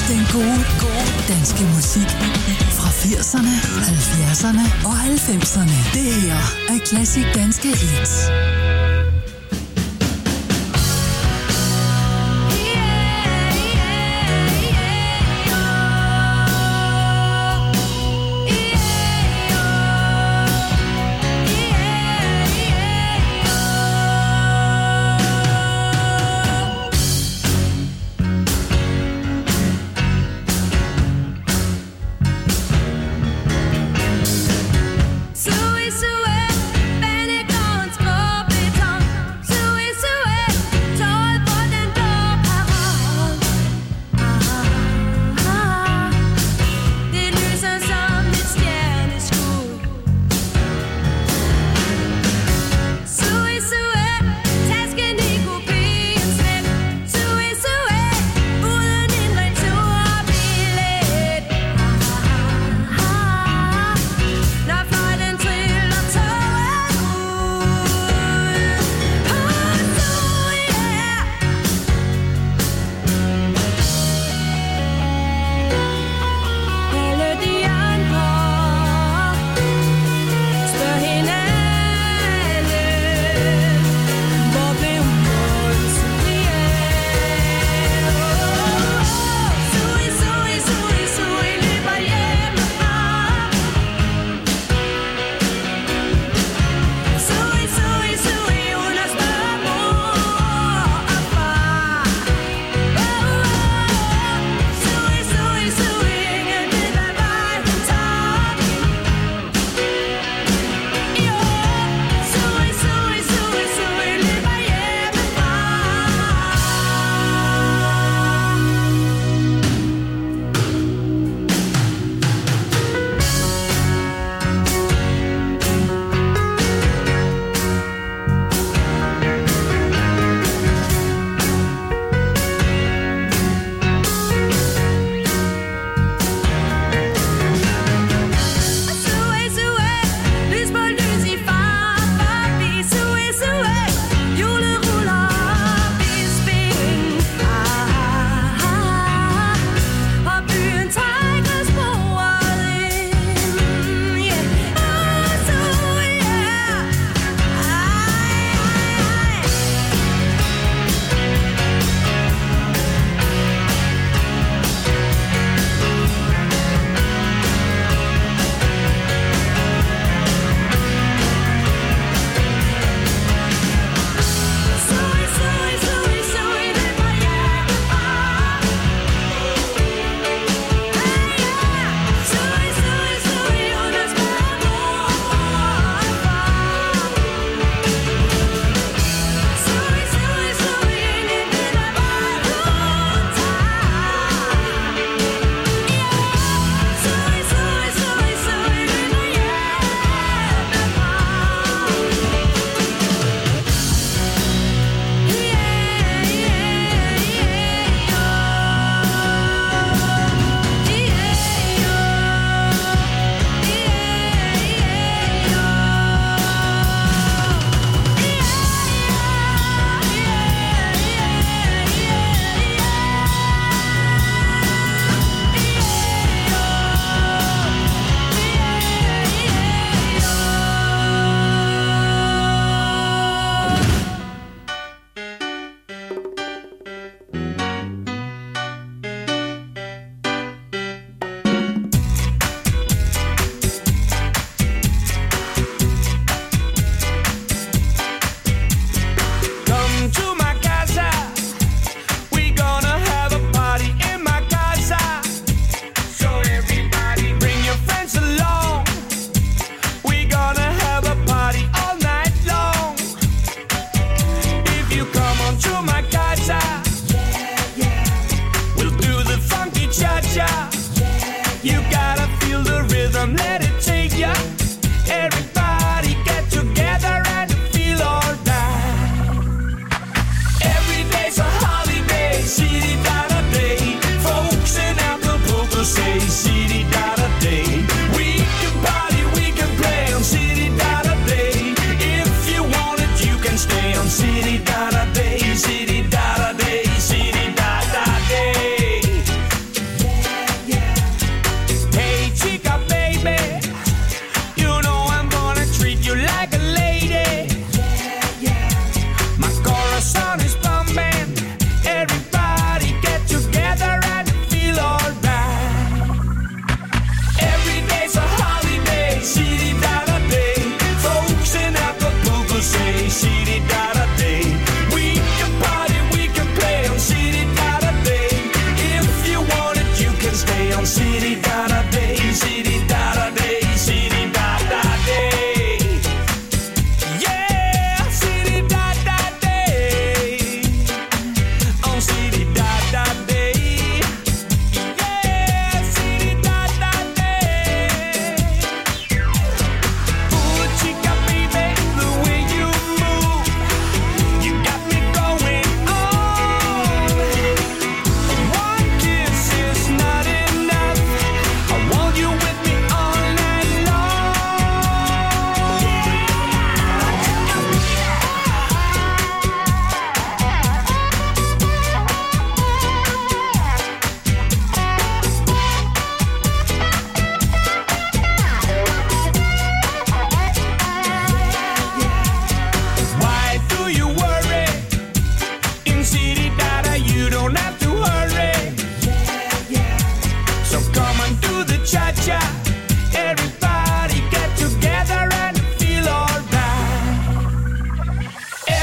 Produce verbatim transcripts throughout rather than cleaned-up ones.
Den gode, gode danske musik fra firserne, halvfjerdserne og halvfemserne. Det her er Klassik Danske Hits. Sui, sui, bene con scopi.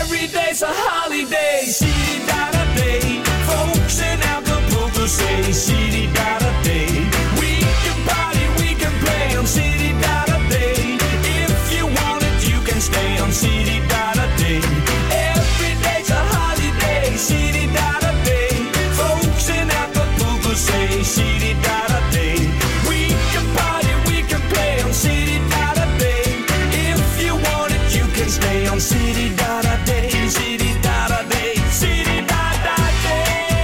Every day's a holiday. City-da-da-day. Folks in Acapulco say city-da-da-day. We can party, we can play on city-da-da-day. If you want it, you can stay on city-da-da-day. Every day's a holiday. City-da-da-day. Folks in Acapulco say city-da-da-day. We can party, we can play on city-da-da-day. If you want it, you can stay on city-da-da-day. City-da-da-day. City-da-da-day.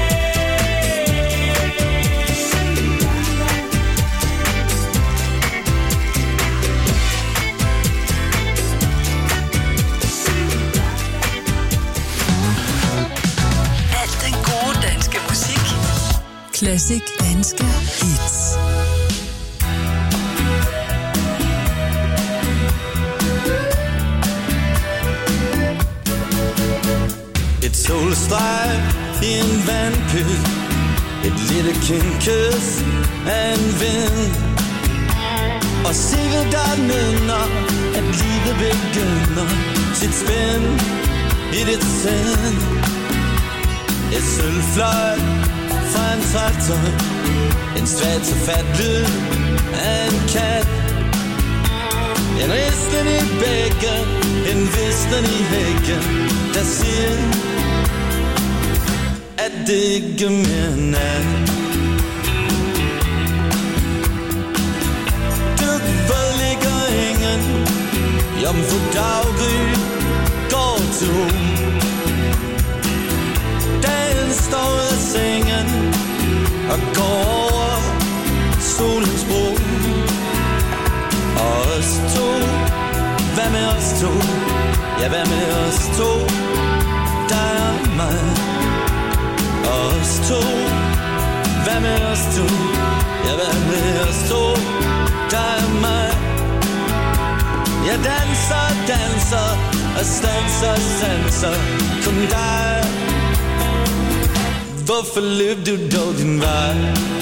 Alt den gode danske musik. Classic danske hits. Et solstreg i en vandpyt. Et lille kindkys af en vind. Og sikkert der nynner, at livet begynder sit spænd i dit sind. Et sølvfløjt fra en traktor. En svagt så fat lyd af en kat. En risten i bækken, en visten i hækken, der siger, at det ikke mere nat. Du ligger ingen, jomfru daggry går til. Dagen står ud af sengen og går over solens bro. Og os to, hvad med os to? Ja, hvad med os to? Dig og mig. Og os to, hvad med os to? Ja, hvad med os to? Dig og mig. Jeg danser, danser og stanser, sanser kun dig. Hvorfor løb du dog din vej?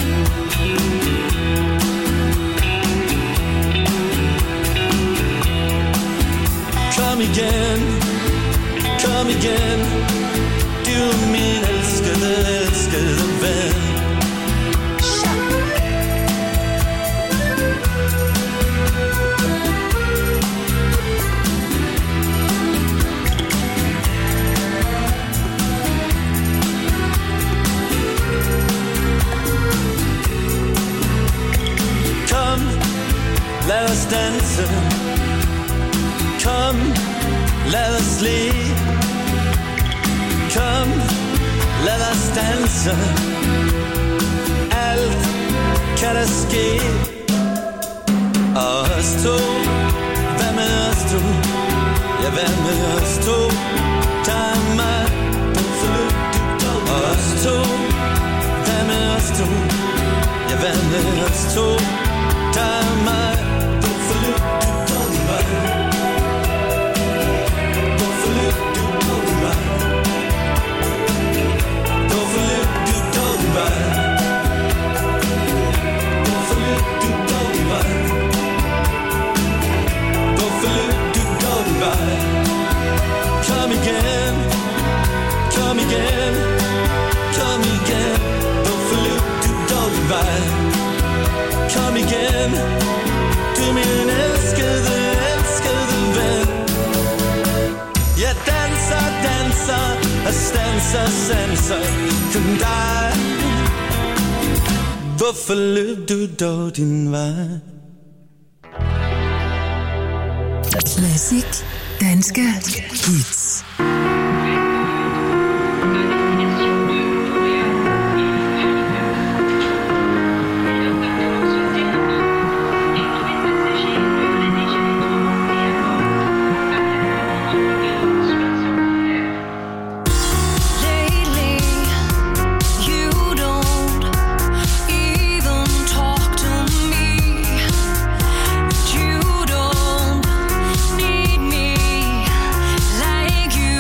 Kom igen, kom igen. Du er min elskede, elskede ven. Kom, lad os danse. Kom, lad os le. Kom, lad os danse. Alt kan der ske. Og os to, hvad med os to? Ja, hvad med os to? Der er mig. Og os to, hvad med os to? Ja, hvad med os to? Der er mig. Kom igen, kom igen, kom igen. Hvorfor løb du dog din vej? Kom igen, du er min elskede, elskede ven. Jeg danser, danser og stanser, sanser kun dig. Hvorfor løb du dog din vej? Classic danske hits. You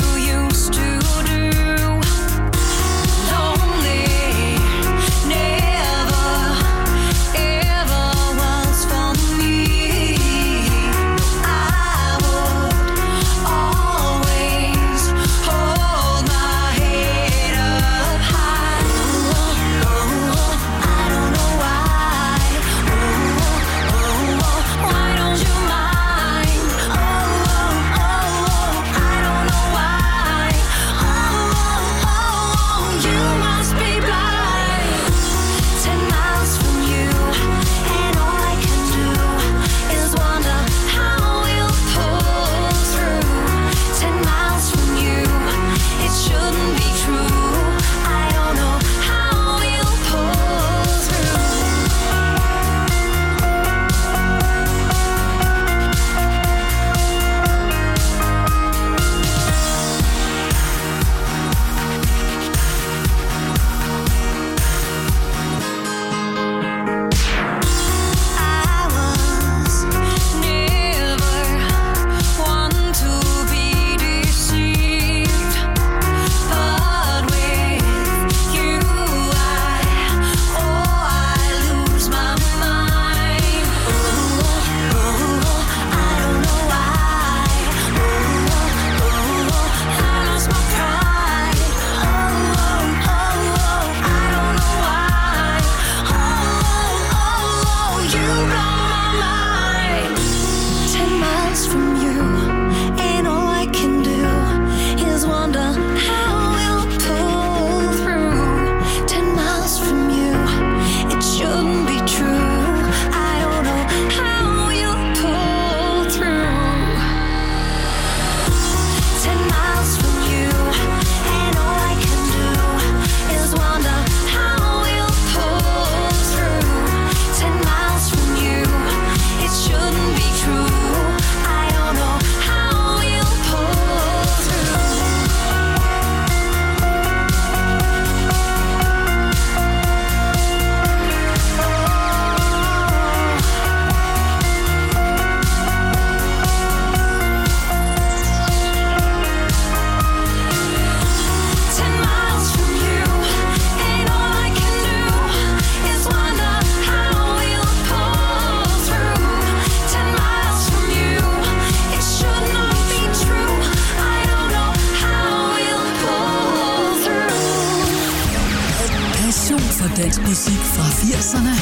dansk musik fra firserne,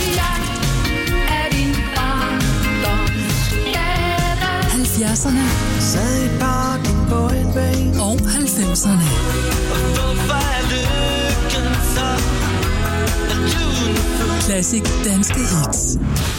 halvfjerdserne Sad i parken på en bænk. og halvfemserne. Hvorfor er lykken så lunefuld? Classic danske hits.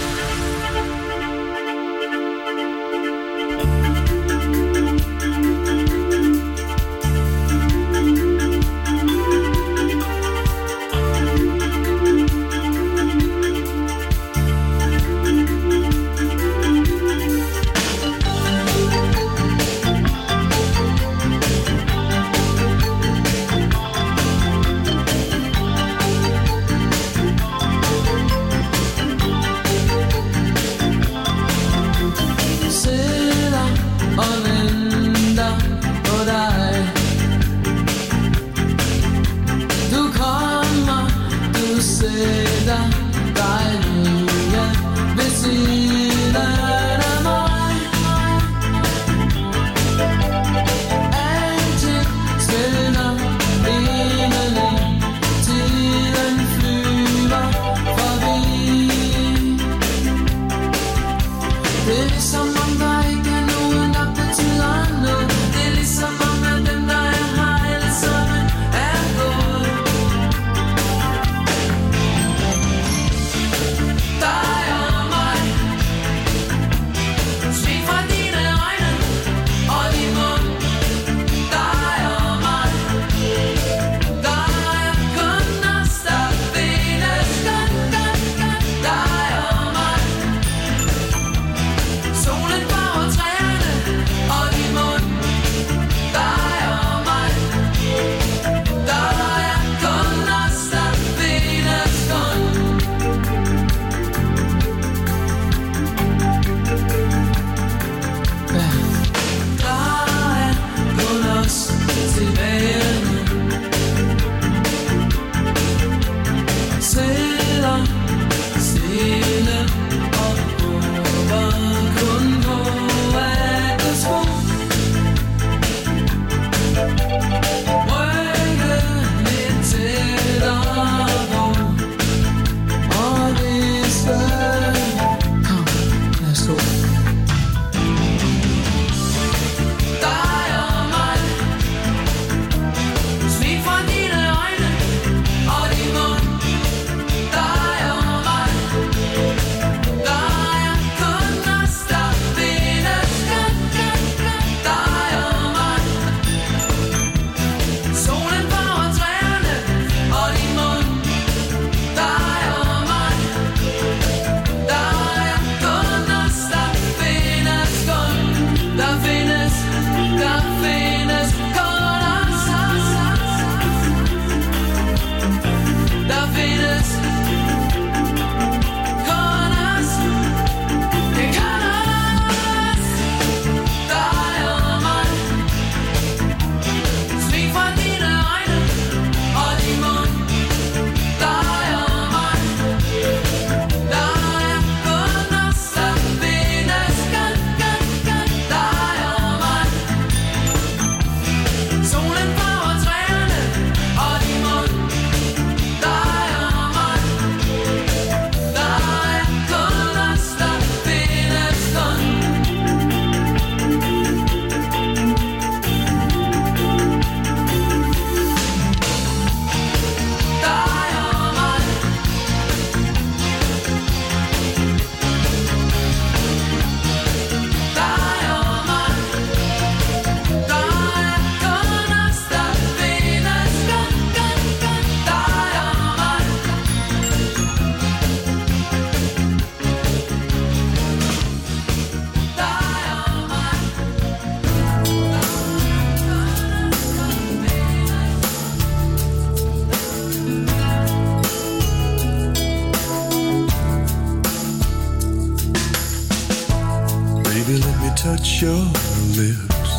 touch your lips.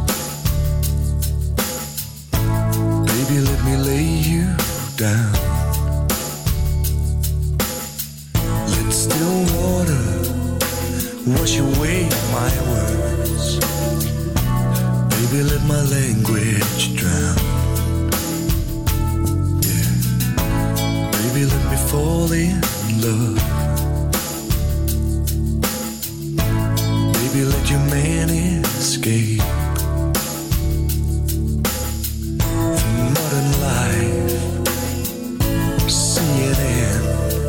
Baby, let me lay you down. Let still water wash away my words. Baby, let my language drown. Yeah. Baby, let me fall in love. Maybe let your man escape from modern life. See it end.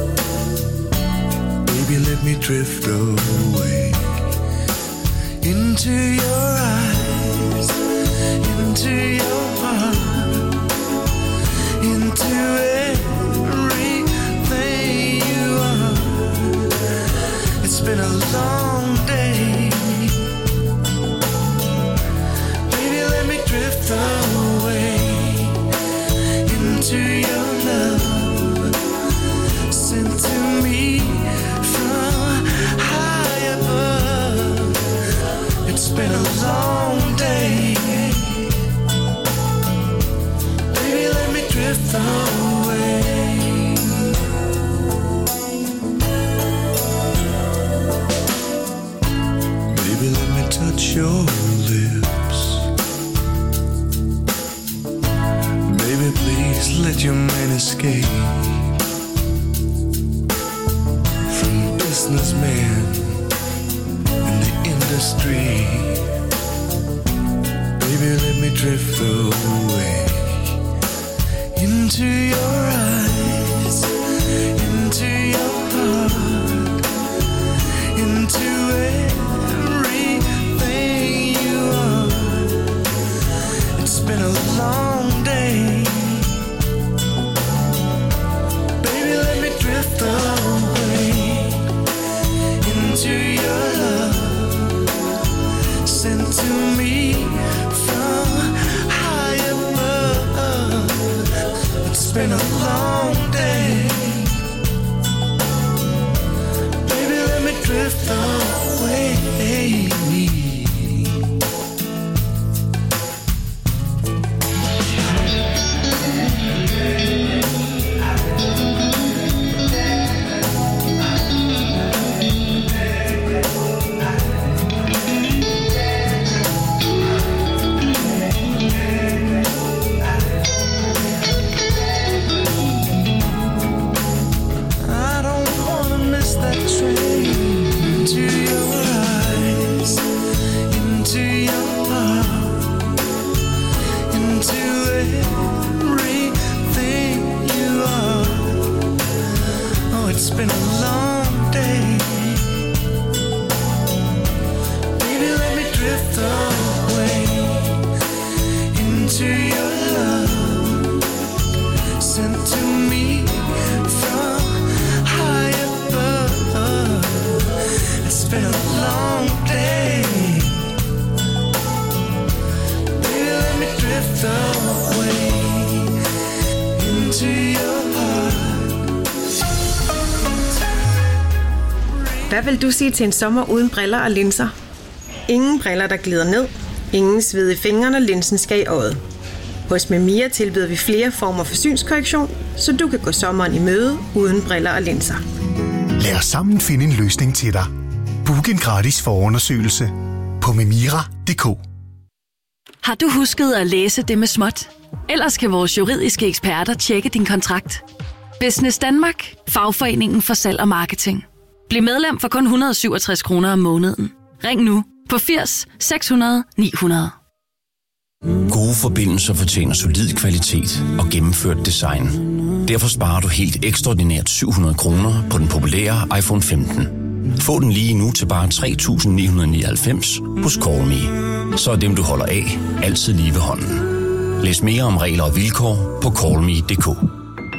Baby, let me drift away into your eyes, into your heart, into everything you are. It's been a long day. Baby, let me drift away into your love, sent to me from high above. It's been a long day. Baby, let me drift away. Baby, let me touch your lips. Baby, please let your man escape from businessmen in the industry. Baby, let me drift away into your eyes, into your heart, into everything you are. It's been a long day. Baby, let me drift away into your love, sent to me from high above. It's been a long day. Baby, let me drift away. I don't wanna miss that train. Into your eyes, into your heart, into everything you are. Oh, it's been a long day. Baby, let me drift away into your love, sent to me from high above. It's been a long day. Baby, let me drift away into your heart. Hvad vil du sige til en sommer uden briller og linser? Ingen briller, der glider ned. Ingen sved i fingrene, når linsen skal i øjet. Hos Memira tilbyder vi flere former for synskorrektion, så du kan gå sommeren i møde uden briller og linser. Lad os sammen finde en løsning til dig. Book en gratis forundersøgelse på memira punktum d k. Har du husket at læse det med småt? Ellers kan vores juridiske eksperter tjekke din kontrakt. Business Danmark, fagforeningen for salg og marketing. Bliv medlem for kun et hundrede og syvogtres kroner om måneden. Ring nu på firs seks hundrede ni hundrede. Gode forbindelser fortjener solid kvalitet og gennemført design. Derfor sparer du helt ekstraordinært syv hundrede kroner på den populære iPhone femten. Få den lige nu til bare tre tusind ni hundrede og nioghalvfems hos Callme. Så er dem, du holder af, altid lige ved hånden. Læs mere om regler og vilkår på callme punktum d k.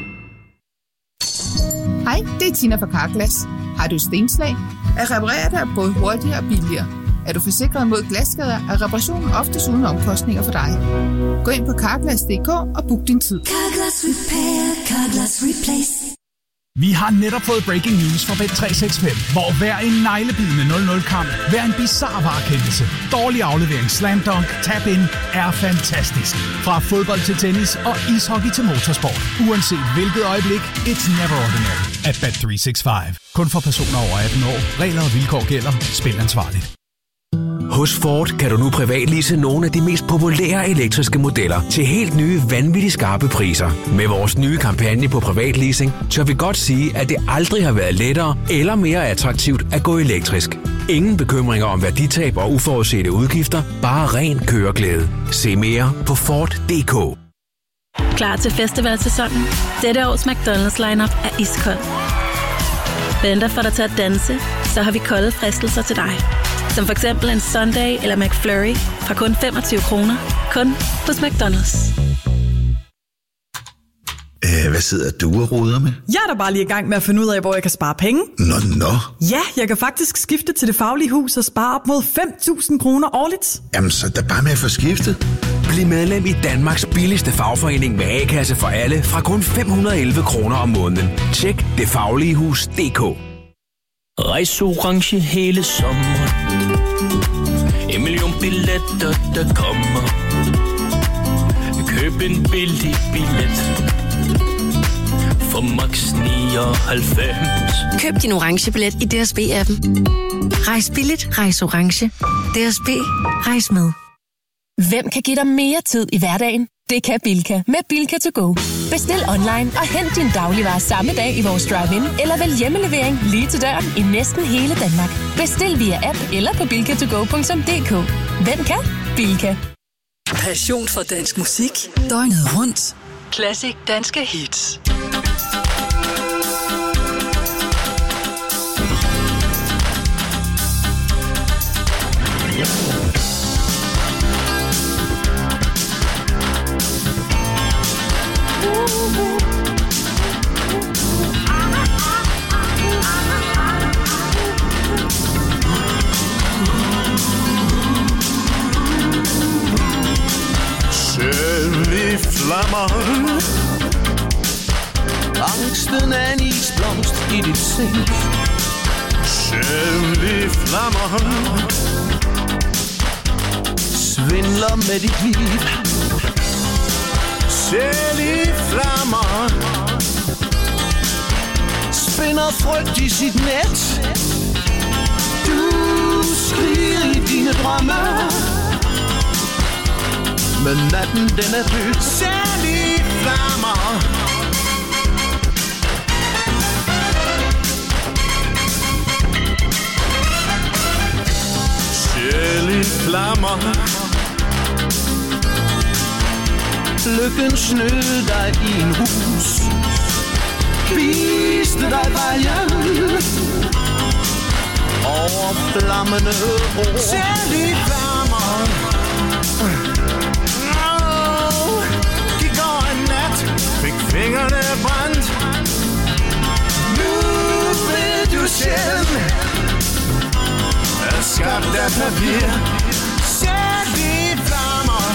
Hej, det er Tina fra Carglass. Har du stenslag? At reparere det er både hurtigere og billigere. Er du forsikret mod glasskader, er reparationen oftest uden omkostninger for dig. Gå ind på carglass punktum d k og book din tid. Carglass Repair, Carglass Replace. Vi har netop fået breaking news fra Bet tre seks fem, hvor hver en neglebidende nul nul-kamp, hver en bizarre varekendelse, dårlig aflevering, slam dunk, tap-in er fantastisk. Fra fodbold til tennis og ishockey til motorsport. Uanset hvilket øjeblik, it's never ordinary at Bet tre seks fem. Kun for personer over atten år. Regler og vilkår gælder. Spil ansvarligt. Hos Ford kan du nu privatlease nogle af de mest populære elektriske modeller til helt nye, vanvittigt skarpe priser. Med vores nye kampagne på privatleasing, tør vi godt sige, at det aldrig har været lettere eller mere attraktivt at gå elektrisk. Ingen bekymringer om værditab og uforudsete udgifter, bare ren køreglæde. Se mere på Ford punktum d k. Klar til festivalsæsonen? Dette års McDonald's lineup er iskold. Venter for dig til at danse, så har vi kolde fristelser til dig. Som for eksempel en Sundae eller McFlurry fra kun femogtyve kroner. Kun hos McDonald's. Æh, hvad sidder du og roder med? Jeg er da bare lige i gang med at finde ud af, hvor jeg kan spare penge. Nå, nå. Ja, jeg kan faktisk skifte til Det Faglige Hus og spare op mod fem tusind kroner årligt. Jamen, så er der bare med at få skiftet. Bliv medlem i Danmarks billigste fagforening med A-kasse for alle fra kun fem hundrede og elleve kroner om måneden. Tjek det faglige hus punktum d k. Rejs orange hele sommeren. En million billetter, der kommer. Køb en billig billet for max nioghalvfems. Køb din orange billet i D S B-appen. Rejs billigt, rejs orange. D S B, rejs med. Hvem kan give dig mere tid i hverdagen? Det kan Bilka med Bilka to go. Bestil online og hent din dagligvarer samme dag i vores drive-in, eller vælg hjemmelevering lige til døren i næsten hele Danmark. Bestil via app eller på bilka to go punktum d k. Hvem kan? Bilka. Passion for dansk musik. Døgnet rundt. Classic danske hits. Vi flammer. Angsten er en isblomst i dit sind. Sjævlige flammer. Svindler med dit liv. Sjævlige flammer. Spinder frygt i sit net. Du skriger i dine drømme. Men natten den er død. Særlige flammer. Særlige flammer. Lykken snød dig i en hus. Viste dig vejen over flammende ro. Særlige flammer. Fik fingrene brændt. Nu vil du selv er skabt af papir. Sæt de flammer.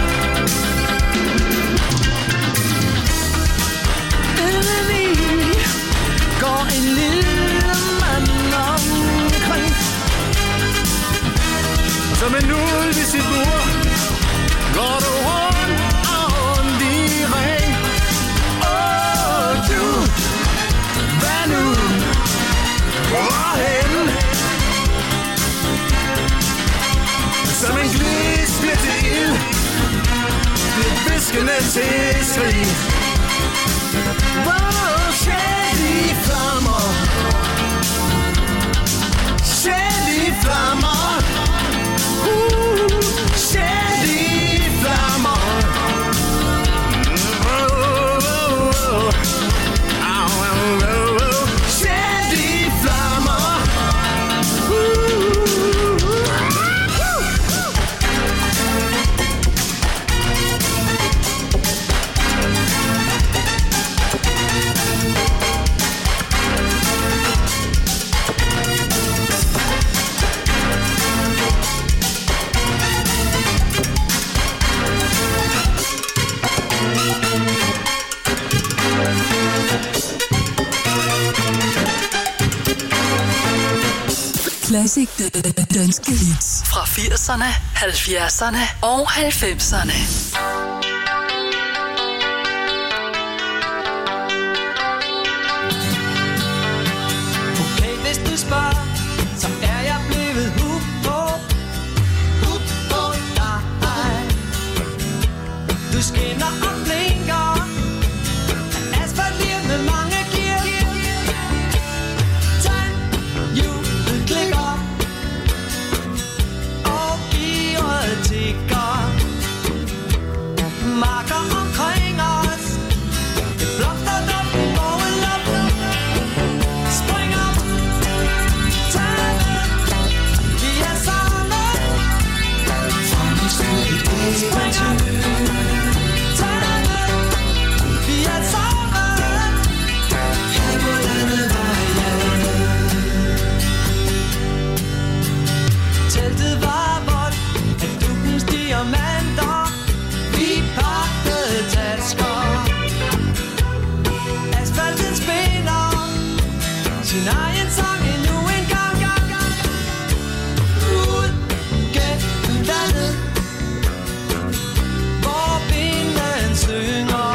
Indeni går en lille mand omkring. Som en ulv i sit bur går du rundt og rundt i ring. Hvad nu? Hvorhen? Som en glis bliver til ild. Det viskende til skrig. Hvor sjældne flammer. Sjældne flammer. Uh, sjældne flammer. Classic danske hits fra firserne, halvfjerdserne og halvfemserne. Okay, hvis du spørger, så er jeg blevet hooked på Lyset skinner og blinker, asfalt lige med mange gear. Tandhjulet klikker, og gearet tikker. Marker omkring os, det blomster der på vores luft. Spring op, tag med, vi er sammen. Spring op, tag med, vi er sammen. Her på landevejen. Teltet var vådt af dukkens diamanter. Vi pakkede tasker, asfalten spiller sin egen sang endnu en gang. Ud gennem landet, hvor vinden synger.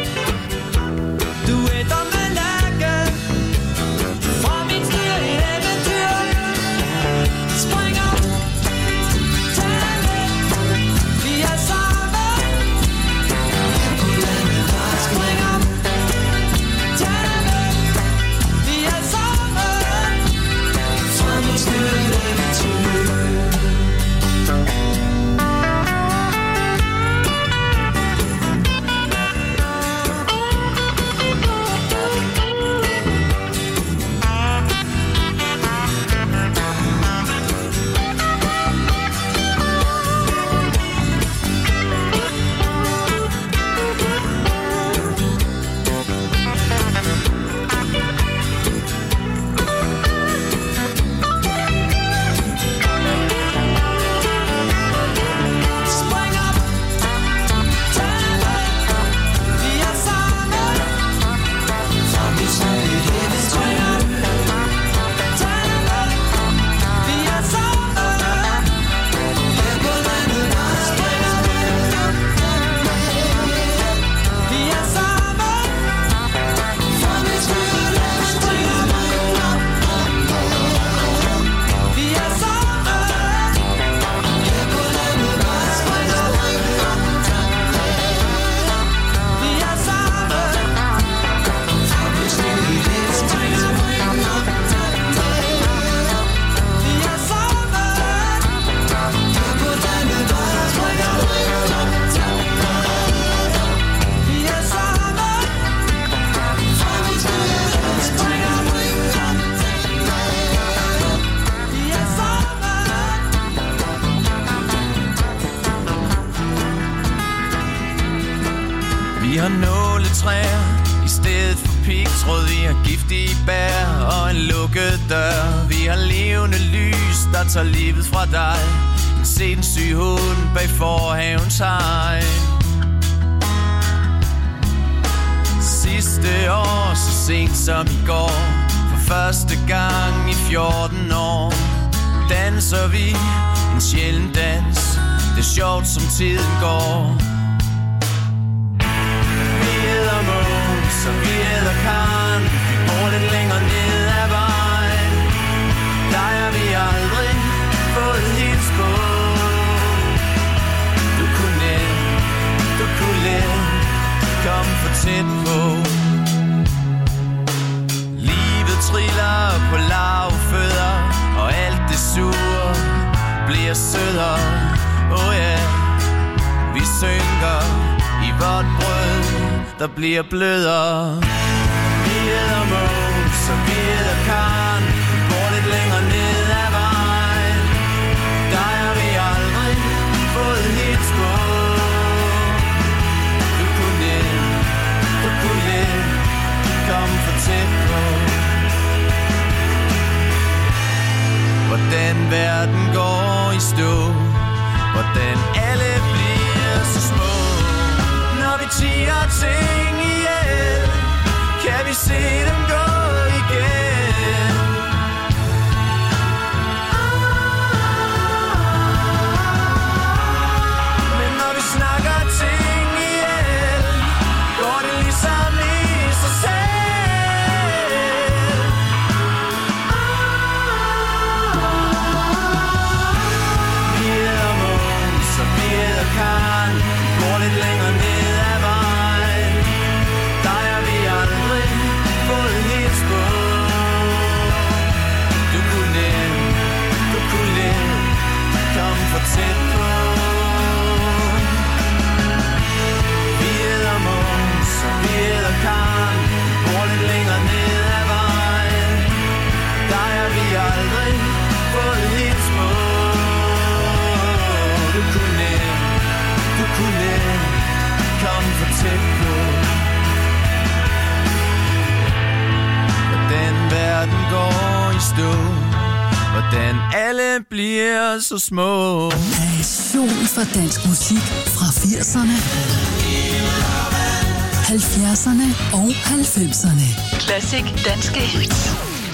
Duetter med lærke, fra min styr et eventyr. Spring op, tag med, vi er sammen. Spring op, tag med, vi er sammen. Fra min styr et eventyr. Spring op, tag med, vi er sammen. Fra min styr et eventyr. Spring op, tag med, vi er sammen. Her på landet var spring op, vi er sammen. Fra min styr et eventyr. Vi er sammen. Her på landet var spring op, vi er sammen. Fra min styr et eventyr. Vi er sammen. Her på landet var spring op, vi er sammen. Fra min styr et spring op, vi er sammen. Vi har nåletræer i stedet for pigtråd. Vi har giftige bær og en lukket dør. Vi har levende lys, der tager livet fra dig. En sindssyg hund bag forhavens hegn. Sidste år, så sent som i går, for første gang i fjorten år, danser vi en sjælden dans. Det er sjovt, som tiden går. Vi hedder Måns, og vi hedder Karen. Vi bor lidt længere ned ad vejen. Dig har vi aldrig fået hils på. Du kunne let, du kunne let komme for tæt på. Livet triller på lavfødder, og alt det sure bliver sødere. Oh yeah, vi synker i vort brød, der bliver blødere. Vi hedder Måns, og vi hedder Karen. Vi bor lidt længere ned ad vejen. Dig har vi aldrig fået hits på. Du kunne let, du kunne let komme for tæt på. Hvordan verden går i stå, hvordan alle bliver så små. Når vi tiger ting ihjel, kan vi se dem gå igen. Men når vi snakker ting ihjel, går det ligesom i sig selv. Vi hedder Måns, og vi hedder Karen. Vi går lidt længere ned tæt på. Vi hedder Måns, og vi hedder Karen, bor lidt længere ned ad vejen. Der er vi aldrig fået helt små. Du kunne, du kunne komme for tæt på. Hvordan verden går i stå, hvordan alle bliver så små. Passion for dansk musik fra firserne, halvfjerdserne og halvfemserne. Classic danske hits.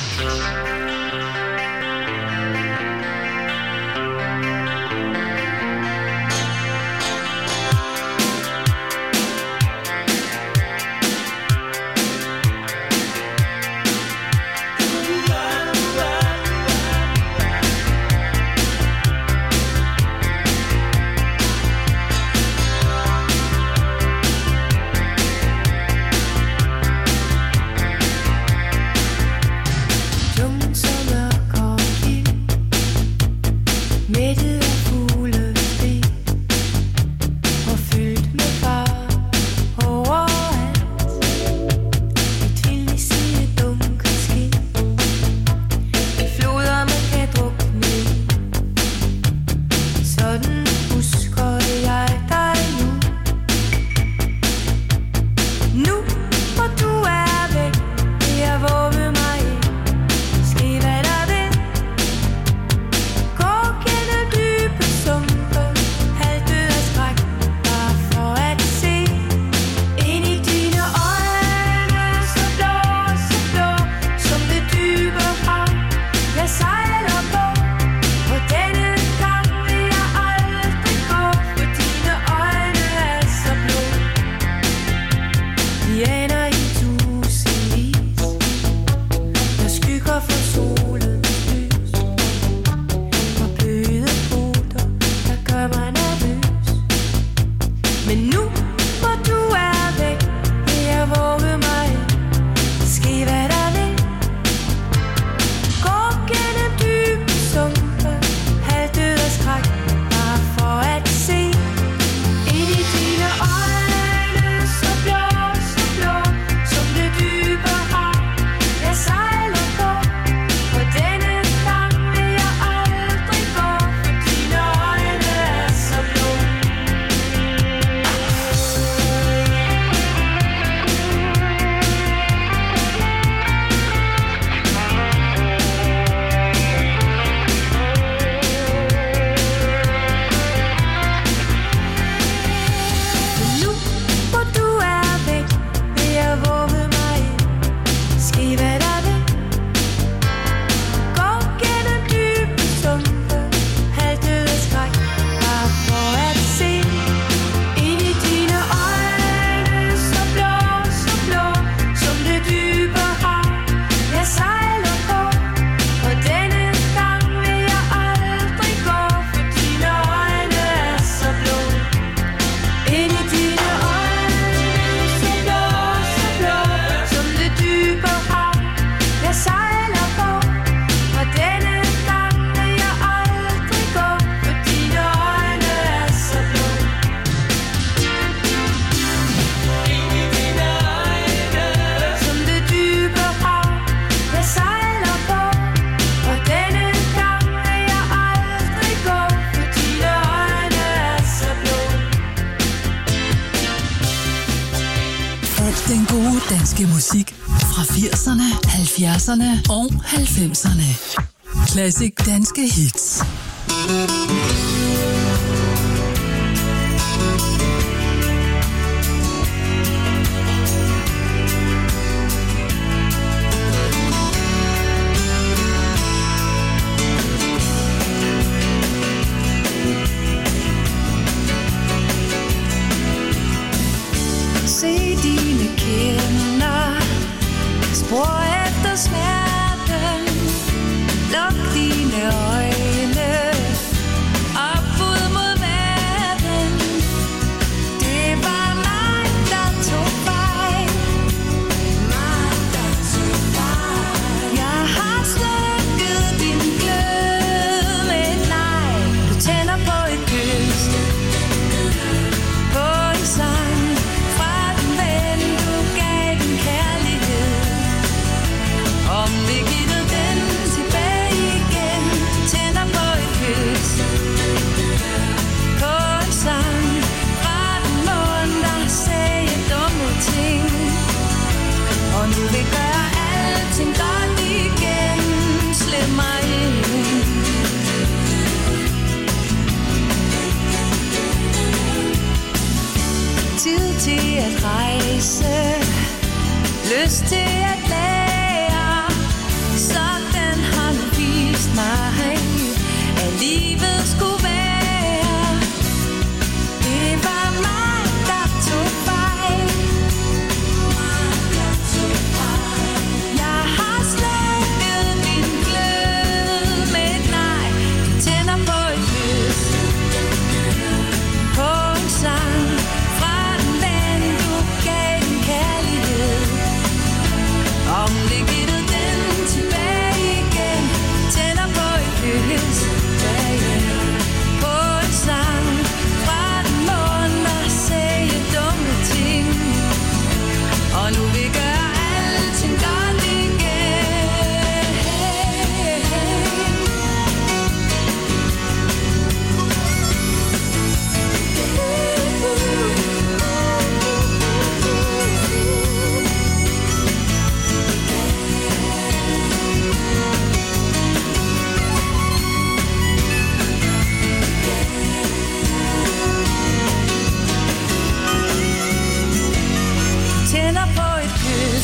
Den gode danske musik fra firserne, halvfjerdserne og halvfemserne. Classic danske hits. Se dine kinder, spor efter smerten. Luk dine øjne, op ud mod verden. Det var mig, der tog fejl. Mig, der tog fejl. Jeg har slukket din glød med et nej. Du tænder på et til at rejse, lyst til at lære. Sådan har du vist mig, at livet skulle være. Det var mig, der tog fejl. Jeg har slukket min glød med et nej. Du tænder på et lys, på en sang fra en ven, du gav en kærlighed. Om det gittede den tilbage igen, tænder på et lys, ja, ja. På en sang fra den måne, der sagde dumme ting, og nu vil gøre alting godt igen. Tænder på et kys,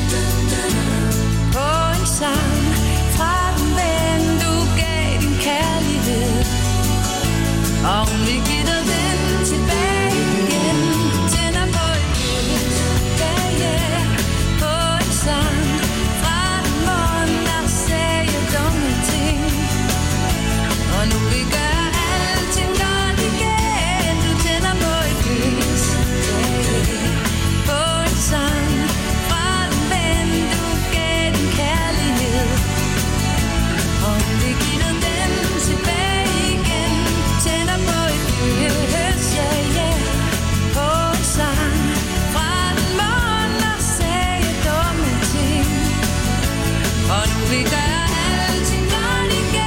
på en sang fra den ven, du gav din kærlighed. Og hun vil give dig den tilbage igen. Tænder på et kys, ja, ja. På en sang fra den morgen, der sagde dumme ting, og nu vil gøre alting godt igen. Du tænder på et kys, ja, ja. På en sang fra den ven, du gav din kærlighed, og hun vil give dig den tilbage igen. Tænder på et kys, ja, ja. På en sang fra den morgen, der sagde dumme ting, og nu vil gøre alting godt igen.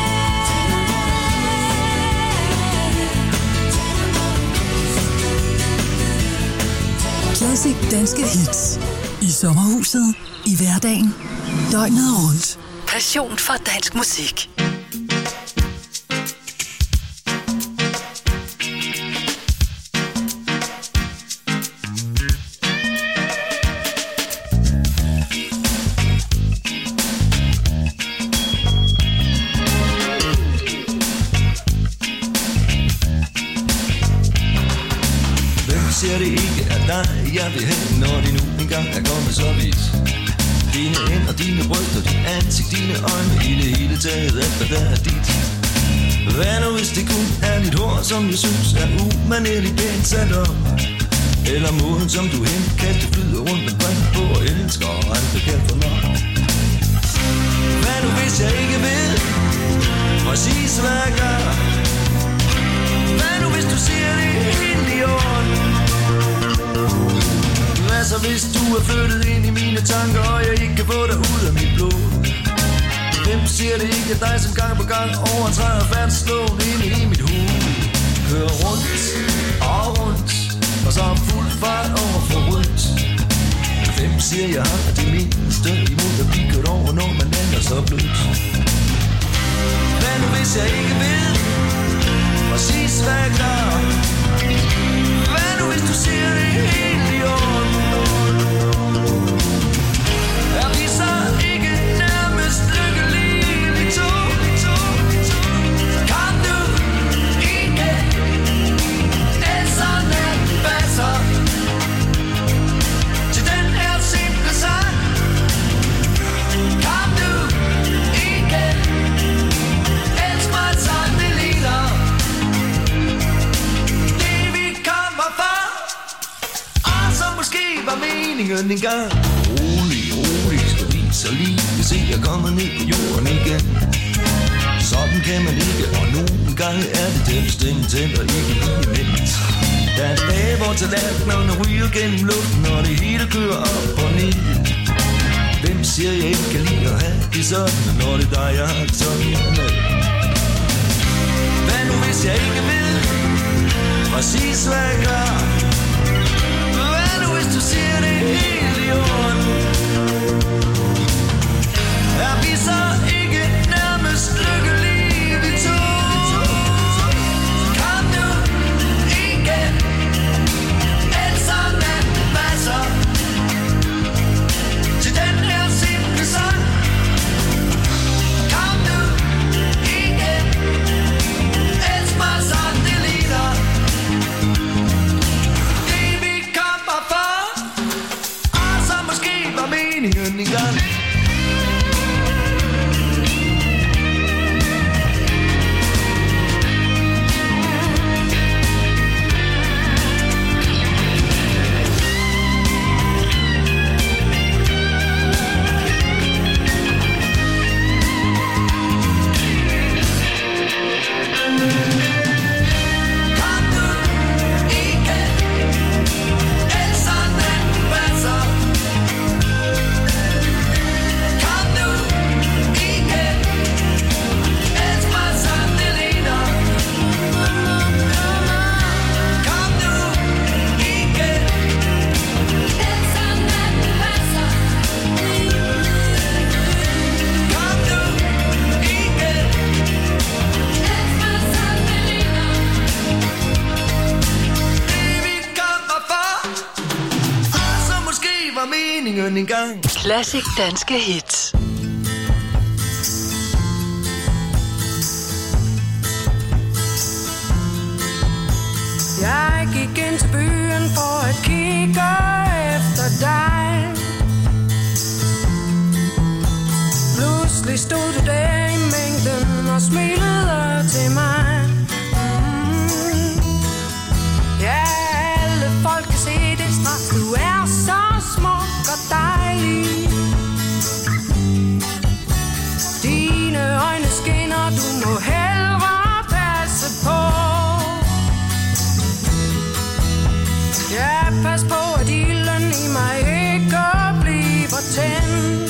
Classic danske hits. I sommerhuset, i hverdagen, døgnet rundt. Passion for dansk musik. Hvem siger det ikke er dig, jeg vil hen, når det nu engang er kommet så vidt? Dine hænder, dine bryster, dit ansigt, dine øjne, i det hele taget, alt hvad der er dit. Hvad nu hvis det kun er dit hår, som jeg synes er umanerligt pænt sat op? Eller måden, som du henkaster, flyder rundt med brænder på og elsker, og aldrig kan få nok? Hvad nu hvis jeg ikke ved præcis hvad jeg gør? Hvad nu hvis du siger det helt i orden? Hvad så hvis du er flyttet ind i mine tanker, og jeg ikke kan få dig ud af mit blod? Hvem siger det ikke er dig, som gang på gang overtræder færdsloven inde i mit hoved? Kører rundt og rundt, og så er fuld fart over for rødt. Hvem siger jeg har det mindste imod at blive kørt over, når man lander så blødt? Hvad nu hvis jeg ikke ved præcis hvad jeg gør? Hvad nu hvis du siger det helt i orden? Er vi så ikke nærmest lykkelige, vi to? Kom nu igen, ellers natten passer til den her simple sang. Kom nu igen, elsk mig som det ligner det vi kommer for, og som måske var meningen engang. Rolig, rolig, skal vi så lige se jeg kommer ned på jorden igen. Sådan kan man ikke, og nogle gange er det den stemme tænder ikke lige imens. Der er dage, hvor tallerkenerne ryger gennem luften, og det hele kører op og ned. Hvem siger jeg ikke kan lide at have det sådan, når det er dig, jeg har det sådan med? Hvad nu hvis jeg ikke ved præcis hvad jeg gør? Hvad nu hvis du siger det helt i orden? Er vi så ikke nærmest lykkelige, vi to? Kom nu igen, ellers meningen engang. Classic danske hits. Jeg gik ind til byen for at kigge efter dig. Pludselig stod du der i mængden og smilede til mig. Mm. Ja, alle folk kan se det straks. Du er så smuk og dejlig. Dine øjne skinner, du må hellere passe på. Ja, pas på, at ilden i mig ikke bliver tændt.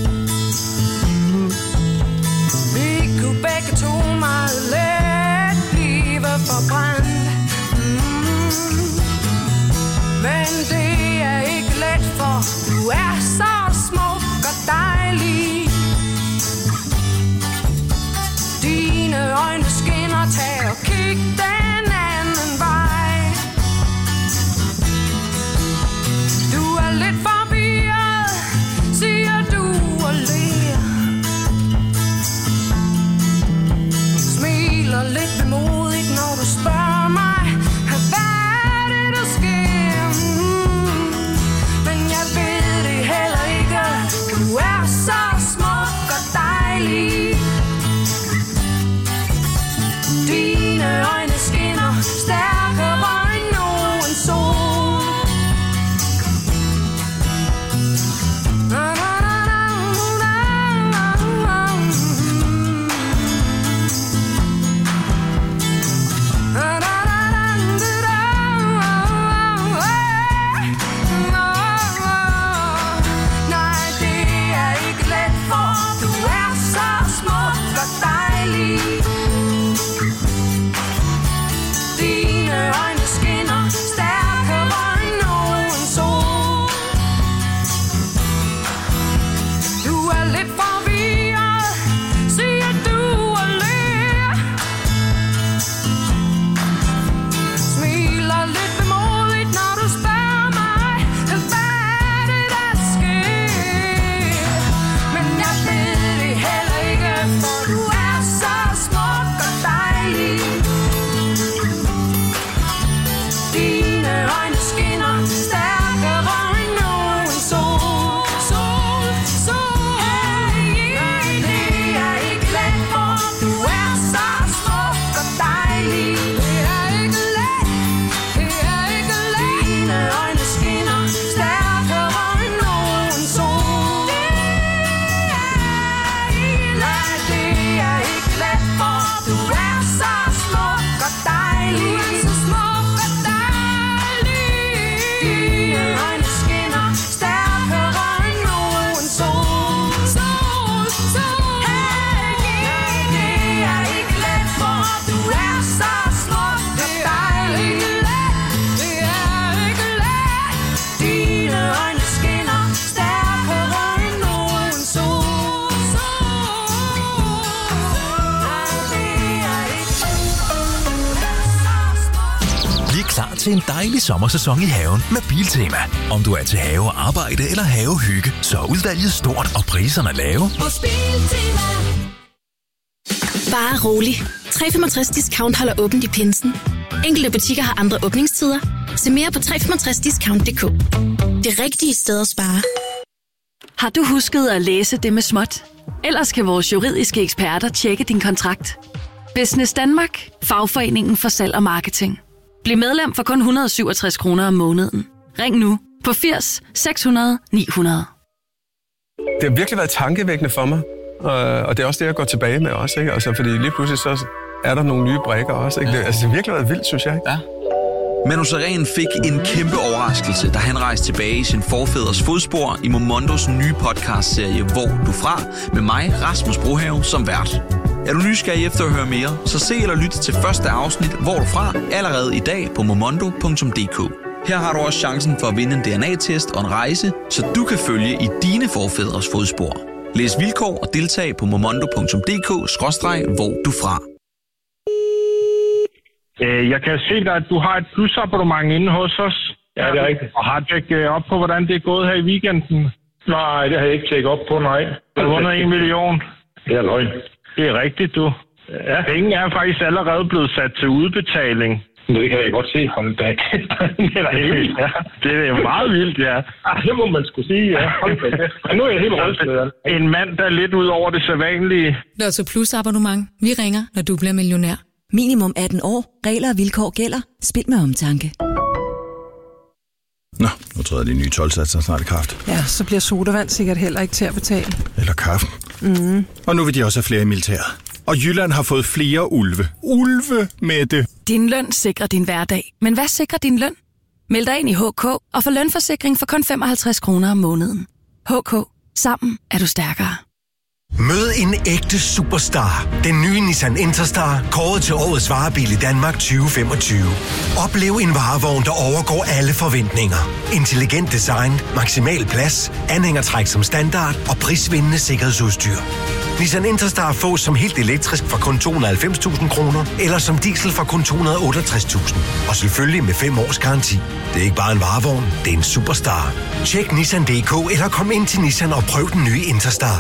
Vi kunne begge to meget let blive forbrændt. Mm. Men det er ikke let, for du er så smuk og dejlig. Dine øjne skinner, tag og kig den anden vej. Du er lidt forvirret, siger du og ler. Smiler lidt vemodigt, når du spørger mig, hvad er det, der sker? Mm. Men jeg ved det heller ikke, du er så smuk og dejlig. Dine øjne skinner stærkere end nogen sol. Na, na, na, na, na, na. Na, na, na, na, na. Nej, det er ikke let, for du er så smuk og dejlig. Dine øjne skinner stærkere end nogen sol. Du er lidt forvirret, siger du og ler. Smiler lidt vemodigt, når du spørger mig, hvad er det, der sker? Men jeg ved det heller ikke, for du er så smuk og dejlig. Dine øjne skinner stærkere end nogen sol. Sol, sol. Nej, det er ikke let, for du er så smuk og dejlig. Det er ikke let, det er ikke let. Dine øjne skinner stærkere end nogen sol. Nej, det er ikke let, for du er så smuk og dejlig. Du er så smuk og dejlig. Dine øjne skinner stærkere end nogen sol. Sol, sol. Nej, det er ikke let, for du er så smuk og dejlig. Det er ikke let. Dine øjne skinner stærkere end nogen sol. Sol. Nej, det er ikke Bliv klar til en dejlig sommersæson i haven med Biltema. Om du er til havearbejde eller havehygge, så er udvalget stort og priserne lave. hos Biltema. Bare rolig. tre komma femogtres Discount holder åbent i pinsen. Enkelte butikker har andre åbningstider. Se mere på tre komma femogtres discount punktum d k. Det rigtige sted at spare. Har du husket at læse det med småt? Ellers kan vores juridiske eksperter tjekke din kontrakt. Business Danmark. Fagforeningen for salg og marketing. Bliv medlem for kun et hundrede og syvogtres kroner om måneden. Ring nu på firs seks hundrede ni hundrede. Det har virkelig været tankevækkende for mig, og det er også det, jeg går tilbage med også, ikke? Altså, fordi lige pludselig så er der nogle nye brikker også, ikke? Det, altså, det har virkelig været vildt, synes jeg. Ja. Manu Sareen fik en kæmpe overraskelse, da han rejste tilbage i sin forfædres fodspor i Momondos nye podcastserie Hvor du fra, med mig, Rasmus Brohave, som vært. Er du nysgerrig efter at høre mere, så se eller lyt til første afsnit Hvor du fra allerede i dag på momondo punktum d k. Her har du også chancen for at vinde en D N A-test og en rejse, så du kan følge i dine forfædres fodspor. Læs vilkår og deltag på momondo punktum d k skråstreg hvor du fra. Jeg kan se dig, at du har et plusabonnement inde hos os. Ja, det er rigtigt. Og har tjekket op på, hvordan det er gået her i weekenden? Nej, det har jeg ikke tjekket op på, nej. Du har vundet en million. Det er løgn. Det er rigtigt, du. Ja. Penge er faktisk allerede blevet sat til udbetaling. Det kan jeg godt se. Hold da. Det er da helt vildt, ja. Det er jo meget vildt, ja. Ah, det må man skulle sige, ja. Hold da. Men nu er jeg helt rystet. En mand, der er lidt ud over det sædvanlige. Lotto Plus abonnement. Vi ringer, når du bliver millionær. Minimum atten år. Regler og vilkår gælder. Spil med omtanke. Nå, nu træder de nye tolvsatser snart i kraft. Ja, så bliver sodavand sikkert heller ikke til at betale. Eller kaffe. Mm. Og nu vil de også have flere i militæret. Og Jylland har fået flere ulve. Ulve med det. Din løn sikrer din hverdag. Men hvad sikrer din løn? Meld dig ind i H K og få lønforsikring for kun femoghalvtreds kroner om måneden. H K. Sammen er du stærkere. Mød en ægte superstar. Den nye Nissan Interstar, kåret til årets varebil i Danmark tyve femogtyve. Oplev en varevogn, der overgår alle forventninger. Intelligent design, maksimal plads, anhængertræk som standard og prisvindende sikkerhedsudstyr. Nissan Interstar fås som helt elektrisk for kun to hundrede og halvfems tusind kroner, eller som diesel for kun to hundrede og otteogtres tusind. Og selvfølgelig med fem års garanti. Det er ikke bare en varevogn, det er en superstar. Tjek Nissan punktum d k eller kom ind til Nissan og prøv den nye Interstar.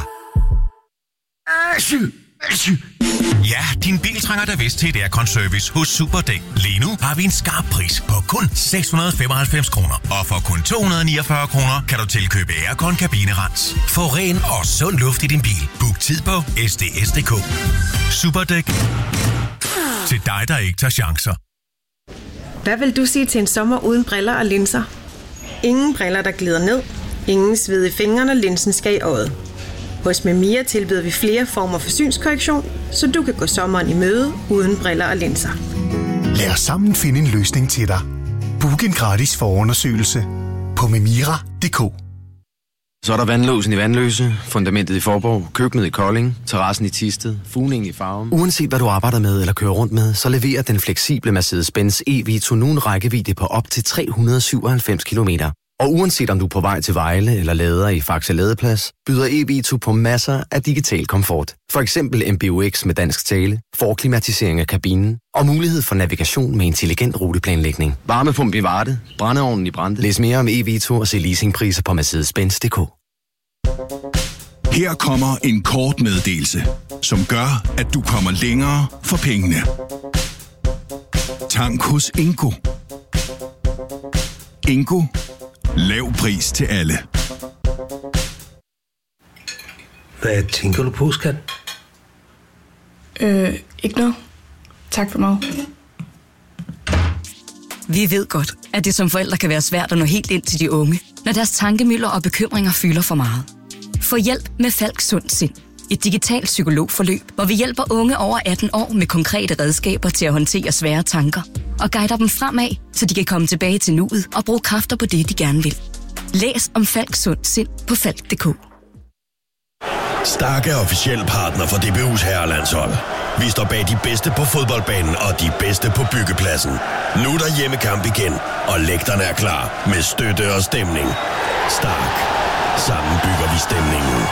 Ja, din bil trænger da vist til et aircon-service hos Superdæk. Lige nu har vi en skarp pris på kun seks hundrede og femoghalvfems kroner. Og for kun to hundrede og niogfyrre kroner kan du tilkøbe aircon kabinerens. Få ren og sund luft i din bil. Book tid på s d s punktum d k. Superdæk. Til dig, der ikke tager chancer. Hvad vil du sige til en sommer uden briller og linser? Ingen briller, der glider ned. Ingen sved i fingrene, linsen skal i øjet. Hos Memia tilbyder vi flere former for synskorrektion, så du kan gå sommeren i møde uden briller og linser. Lad os sammen finde en løsning til dig. Book en gratis forundersøgelse på memira punktum d k. Så er der vandlåsen i Vandløse, fundamentet i Forborg, køkkenet i Kolding, terrassen i Thisted, fugningen i Farum. Uanset hvad du arbejder med eller kører rundt med, så leverer den fleksible Mercedes-Benz E-Vito nu en rækkevidde på op til tre hundrede og syvoghalvfems kilometer. Og uanset om du er på vej til Vejle eller lader i Faxe Ladeplads, byder E-Vito på masser af digital komfort. For eksempel M B U X med dansk tale, forklimatisering af kabinen og mulighed for navigation med intelligent ruteplanlægning. Varmepump i Varde, brændeovnen i Brande. Læs mere om E-Vito og se leasingpriser på Mercedes Benz punktum d k. Her kommer en kort meddelelse, som gør, at du kommer længere for pengene. Tank hos Ingo. Ingo. Lav pris til alle. Hvad tænker du på, skat? Øh, ikke noget. Tak for mig. Vi ved godt, at det som forældre kan være svært at nå helt ind til de unge, når deres tankemylder og bekymringer fylder for meget. Få hjælp med Falk Sund Sind. Et digitalt psykologforløb, hvor vi hjælper unge over atten år med konkrete redskaber til at håndtere svære tanker og guider dem fremad, så de kan komme tilbage til nuet og bruge kræfter på det, de gerne vil. Læs om Falk Sund Sind på falk punktum d k. Stark er officiel partner for D B U's herrelandshold. Vi står bag de bedste på fodboldbanen og de bedste på byggepladsen. Nu er der hjemmekamp igen, og lægterne er klar med støtte og stemning. Stark. Sammen bygger vi stemningen.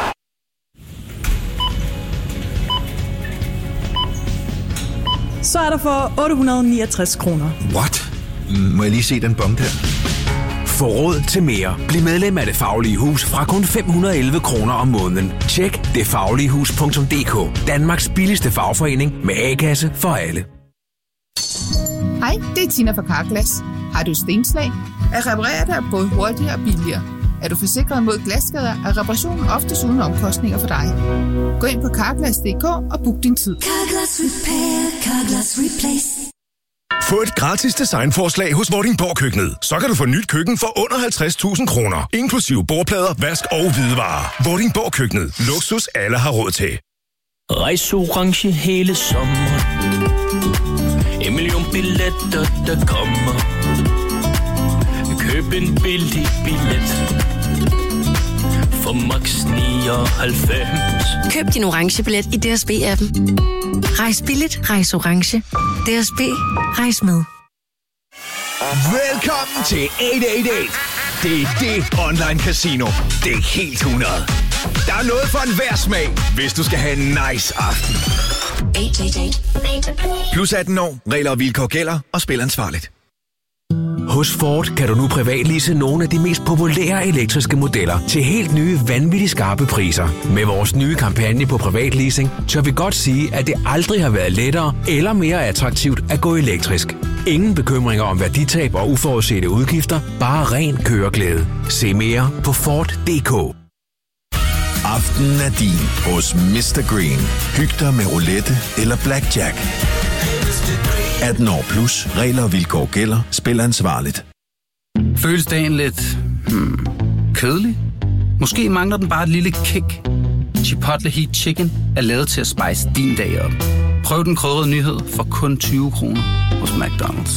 Så er der for otte hundrede og niogtres kroner. What? Må jeg lige se den bong der? Få råd til mere. Bliv medlem af Det Faglige Hus fra kun fem hundrede og elleve kroner om måneden. Tjek det faglige hus punktum d k. Danmarks billigste fagforening med A-kasse for alle. Hej, det er Tina fra Carglass. Har du stenslag? At reparere dig både hurtigere og billigere. Er du forsikret mod glasskader, er reparationen oftest uden omkostninger for dig. Gå ind på carglass punktum d k og book din tid. Carglass Repair, Carglass Replace. Få et gratis designforslag hos Vordingborg Køkkenet. Så kan du få nyt køkken for under halvtreds tusind kroner. Inklusive bordplader, vask og hvidevarer. Vordingborg Køkkenet. Luksus alle har råd til. Rejs orange hele sommeren. En million billetter, der kommer. Køb en billig billet. For max nioghalvfems. Køb din orange billet i D S B-appen. Rejs billigt, rejs orange. D S B, rejs med. Velkommen til otte otte otte. Det er det online casino. Det er helt hundrede. Der er noget for enhver smag, hvis du skal have en nice aften. otte otte otte. Plus atten år. Regler og vilkår gælder, og spil ansvarligt. Hos Ford kan du nu privatlease nogle af de mest populære elektriske modeller til helt nye, vanvittigt skarpe priser. Med vores nye kampagne på privatleasing, tør vi godt sige, at det aldrig har været lettere eller mere attraktivt at gå elektrisk. Ingen bekymringer om værditab og uforudsete udgifter, bare ren køreglæde. Se mere på Ford punktum d k. Aftenen er din hos mister Green. Hyg dig med roulette eller blackjack. atten år plus. Regler og vilkår gælder. Spil ansvarligt. Føles dagen lidt hmm, kedelig? Måske mangler den bare et lille kick. Chipotle Heat Chicken er lavet til at spice din dag op. Prøv den krydrede nyhed for kun tyve kroner hos McDonald's.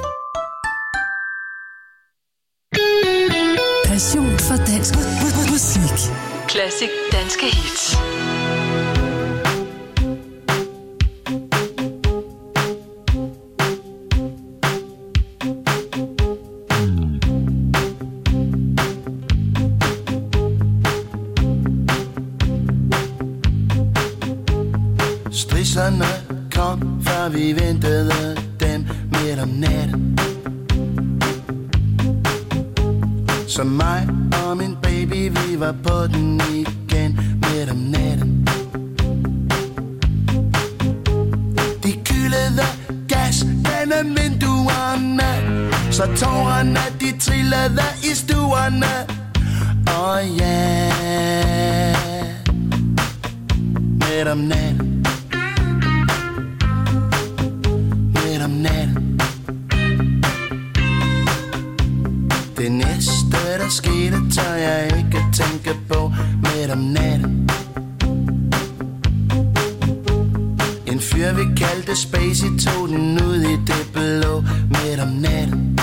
Passion for dansk musik. Classic danske hits. Strisserne kom, før vi ventede dem midt om natten. Som mig og min baby, vi var på den igen midt om natten. De kyldede gas gennem vinduerne, så tårerne de trillede i stuerne. Åh oh yeah, midt om natten. Det næste, der skete, tør jeg ikke tænke på midt om natten. En fyr, vi kaldte Spacey, tog den ud i det blå midt om natten.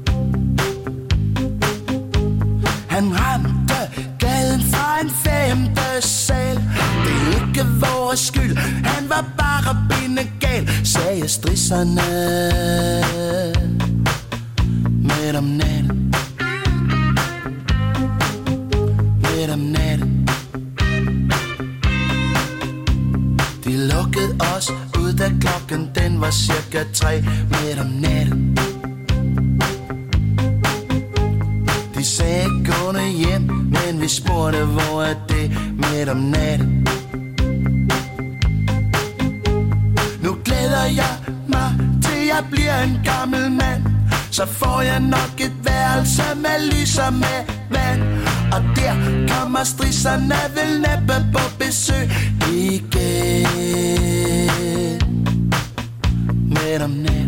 Han ramte gaden fra en femte sal. Det er ikke vores skyld, han var bare bindegal, sagde strisserne midt om natten. Midt om natten. De lukkede os ud, da klokken den var cirka tre midt om natten. De sagde gående hjem, men vi spurgte, hvor er det midt om natten. Nu glæder jeg mig til jeg bliver en gammel mand. Så får jeg nok et værelse med lys og med vand. Og der kommer strisserne vel næppe på besøg igen. Midt om natten.